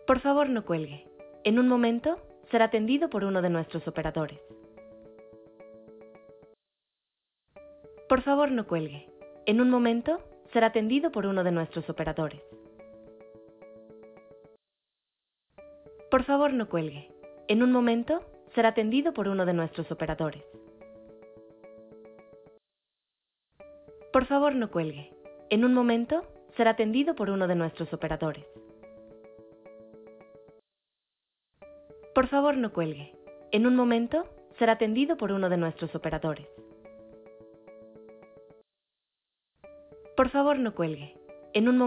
Por favor, no cuelgue. En un momento será atendido por uno de nuestros operadores. Por favor, no cuelgue. En un momento será atendido por uno de nuestros operadores. Por favor, no cuelgue. En un momento será atendido por uno de nuestros operadores. Por favor, no cuelgue. En un momento será atendido por uno de nuestros operadores. Por favor, no cuelgue. En un momento será atendido por uno de nuestros operadores. Por favor, no cuelgue. En un momento